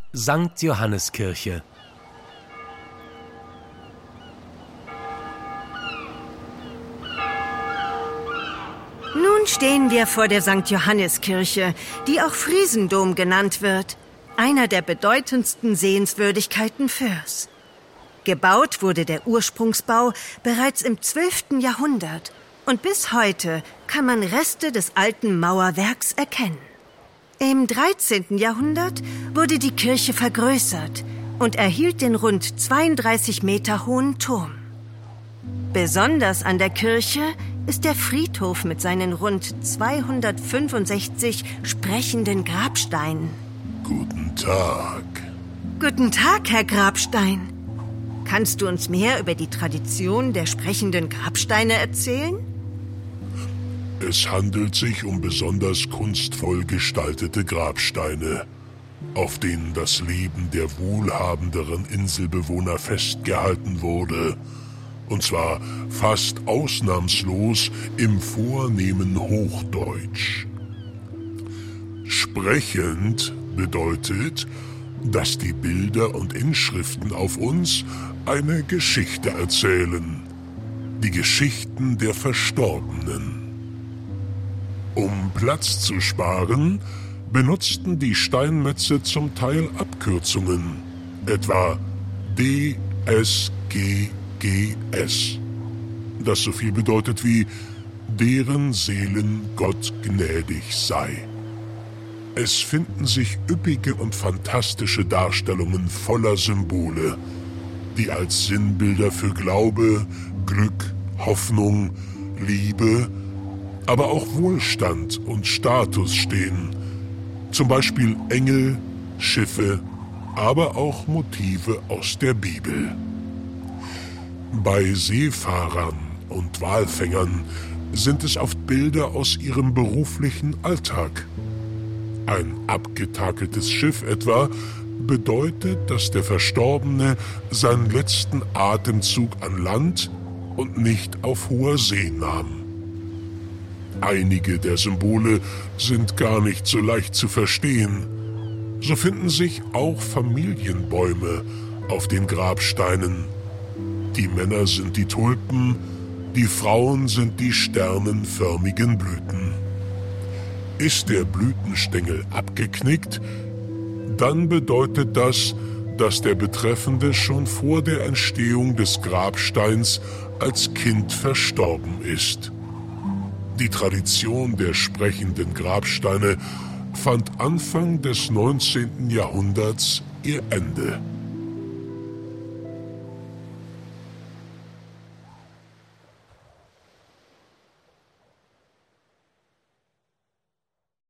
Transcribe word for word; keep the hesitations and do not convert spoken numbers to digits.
Sankt Johanneskirche. Nun stehen wir vor der Sankt Johanneskirche, die auch Friesendom genannt wird, einer der bedeutendsten Sehenswürdigkeiten Föhrs. Gebaut wurde der Ursprungsbau bereits im zwölften Jahrhundert und bis heute kann man Reste des alten Mauerwerks erkennen. Im dreizehnten Jahrhundert wurde die Kirche vergrößert und erhielt den rund zweiunddreißig Meter hohen Turm. Besonders an der Kirche ist der Friedhof mit seinen rund zweihundertfünfundsechzig sprechenden Grabsteinen. Guten Tag. Guten Tag, Herr Grabstein. Kannst du uns mehr über die Tradition der sprechenden Grabsteine erzählen? Es handelt sich um besonders kunstvoll gestaltete Grabsteine, auf denen das Leben der wohlhabenderen Inselbewohner festgehalten wurde, und zwar fast ausnahmslos im vornehmen Hochdeutsch. Sprechend bedeutet, dass die Bilder und Inschriften auf uns eine Geschichte erzählen, die Geschichten der Verstorbenen. Um Platz zu sparen, benutzten die Steinmetze zum Teil Abkürzungen, etwa D S G G S, das so viel bedeutet wie deren Seelen Gott gnädig sei. Es finden sich üppige und fantastische Darstellungen voller Symbole, die als Sinnbilder für Glaube, Glück, Hoffnung, Liebe, aber auch Wohlstand und Status stehen. Zum Beispiel Engel, Schiffe, aber auch Motive aus der Bibel. Bei Seefahrern und Walfängern sind es oft Bilder aus ihrem beruflichen Alltag. Ein abgetakeltes Schiff etwa bedeutet, dass der Verstorbene seinen letzten Atemzug an Land und nicht auf hoher See nahm. Einige der Symbole sind gar nicht so leicht zu verstehen. So finden sich auch Familienbäume auf den Grabsteinen. Die Männer sind die Tulpen, die Frauen sind die sternenförmigen Blüten. Ist der Blütenstängel abgeknickt, dann bedeutet das, dass der Betreffende schon vor der Entstehung des Grabsteins als Kind verstorben ist. Die Tradition der sprechenden Grabsteine fand Anfang des neunzehnten Jahrhunderts ihr Ende.